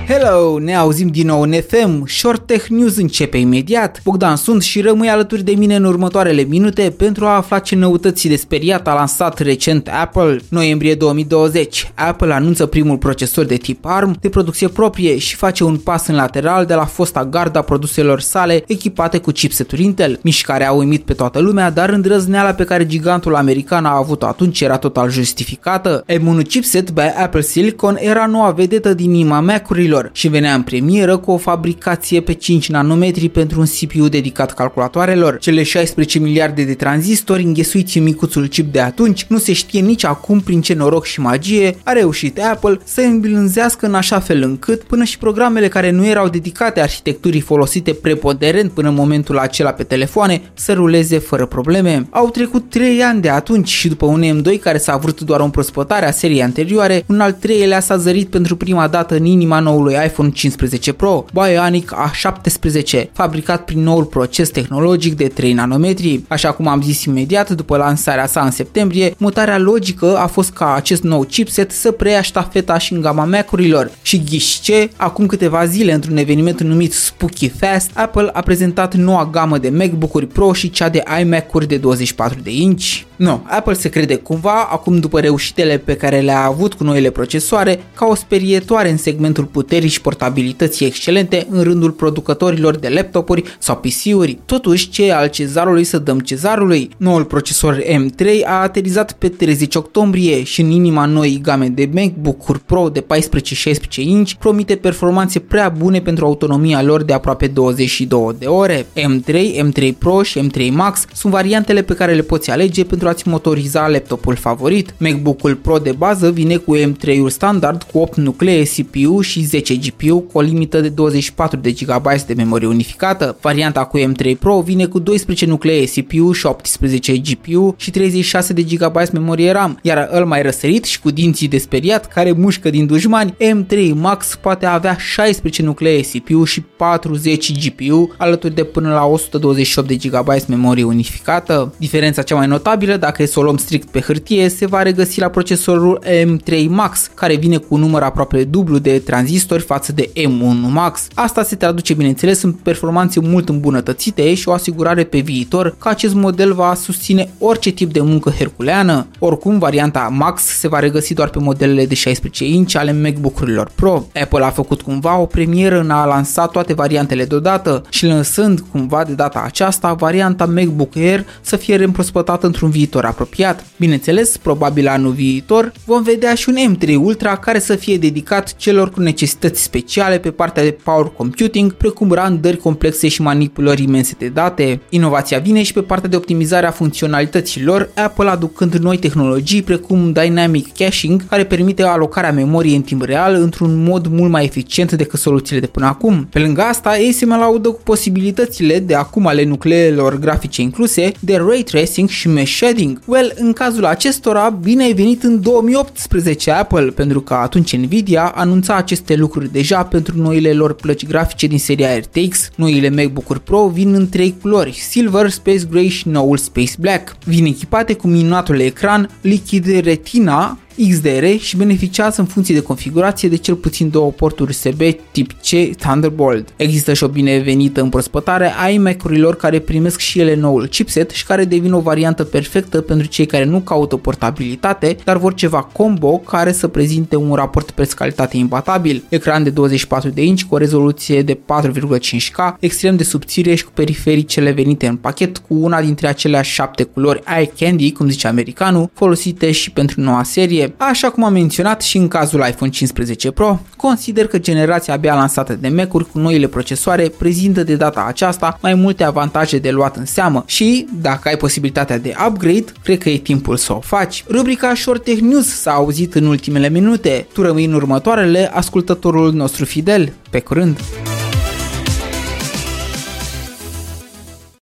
Hello, ne auzim din nou în FM, Short Tech News începe imediat. Bogdan sunt și rămâi alături de mine în următoarele minute pentru a afla ce noutăți de speriat a lansat recent Apple. Noiembrie 2020, Apple anunță primul procesor de tip ARM de producție proprie și face un pas în lateral de la fosta gardă a produselor sale echipate cu chipseturi Intel. Mișcarea a uimit pe toată lumea, dar îndrăzneala pe care gigantul american a avut-o atunci era total justificată. M1 chipset by Apple Silicon era noua vedetă din inima Mac-urilor și venea în premieră cu o fabricație pe 5 nanometri pentru un CPU dedicat calculatoarelor. Cele 16 miliarde de tranzistori înghesuiți în micuțul chip de atunci, nu se știe nici acum prin ce noroc și magie a reușit Apple să îmblânzească în așa fel încât până și programele care nu erau dedicate arhitecturii folosite preponderent până în momentul acela pe telefoane să ruleze fără probleme. Au trecut 3 ani de atunci și după un M2 care s-a vrut doar o împrospătare a seriei anterioare, un al treilea s-a zărit pentru prima dată în inima noului iPhone 15 Pro, Bionic A17, fabricat prin noul proces tehnologic de 3 nanometri. Așa cum am zis imediat după lansarea sa în septembrie, mutarea logică a fost ca acest nou chipset să preia ștafeta și în gama Mac-urilor. Și ghiși ce, acum câteva zile într-un eveniment numit Spooky Fest, Apple a prezentat noua gamă de MacBook-uri Pro și cea de iMac-uri de 24 de inch. No, Apple se crede cumva, acum după reușitele pe care le-a avut cu noile procesoare, ca o sperietoare în segmentul puterii și portabilității excelente în rândul producătorilor de laptopuri sau PC-uri. Totuși, ce al cezarului să dăm cezarului. Noul procesor M3 a aterizat pe 30 octombrie și în inima noii game de MacBook-uri Pro de 14-16 inch promite performanțe prea bune pentru autonomia lor de aproape 22 de ore. M3, M3 Pro și M3 Max sunt variantele pe care le poți alege pentru a-ți motoriza laptopul favorit. MacBook-ul Pro de bază vine cu M3-ul standard cu 8 nuclee CPU și 10 GPU cu o limită de 24 de GB de memorie unificată. Varianta cu M3 Pro vine cu 12 nuclee CPU și 18 GPU și 36 de GB memorie RAM, iar îl mai răsărit și cu dinții de speriat care mușcă din dușmani, M3 Max poate avea 16 nuclee CPU și 40 GPU alături de până la 128 de GB memorie unificată. Diferența cea mai notabilă, dacă e să o luăm strict pe hârtie, se va regăsi la procesorul M3 Max, care vine cu un număr aproape dublu de tranzistori față de M1 Max. Asta se traduce bineînțeles în performanțe mult îmbunătățite și o asigurare pe viitor că acest model va susține orice tip de muncă herculeană. Oricum, varianta Max se va regăsi doar pe modelele de 16 inch ale MacBook-urilor Pro. Apple a făcut cumva o premieră în a lansa toate variantele deodată și lăsând cumva de data aceasta varianta MacBook Air să fie reîmprospătată într-un viitor apropiat. Bineînțeles, probabil anul viitor vom vedea și un M3 Ultra care să fie dedicat celor cu necesități speciale pe partea de power computing, precum randări complexe și manipulări imense de date. Inovația vine și pe partea de optimizare a funcționalităților, Apple aducând noi tehnologii precum Dynamic Caching, care permite alocarea memoriei în timp real într-un mod mult mai eficient decât soluțiile de până acum. Pe lângă asta, ei se mai laudă cu posibilitățile de acum ale nucleelor grafice incluse de ray tracing și mesh shading. În cazul acestora, bine ai venit în 2018 Apple, pentru că atunci Nvidia anunța aceste lucruri deja pentru noile lor plăci grafice din seria RTX. Noile MacBook-uri Pro vin în 3 culori, Silver, Space Gray și noul Space Black. Vin echipate cu minunatul ecran Liquid Retina XDR și beneficiază în funcție de configurație de cel puțin 2 porturi USB tip C Thunderbolt. Există și o binevenită împrospătare a iMac-urilor care primesc și ele noul chipset și care devin o variantă perfectă pentru cei care nu caută portabilitate, dar vor ceva combo care să prezinte un raport preț-calitate imbatabil. Ecran de 24 de inch cu o rezoluție de 4,5K, extrem de subțire și cu perifericele venite în pachet cu una dintre aceleași 7 culori Eye Candy, cum zice americanul, folosite și pentru noua serie. Așa cum am menționat și în cazul iPhone 15 Pro, consider că generația abia lansată de Mac-uri cu noile procesoare prezintă de data aceasta mai multe avantaje de luat în seamă și, dacă ai posibilitatea de upgrade, cred că e timpul să o faci. Rubrica Short Tech News s-a auzit în ultimele minute. Tu rămâi în următoarele, ascultătorul nostru fidel. Pe curând!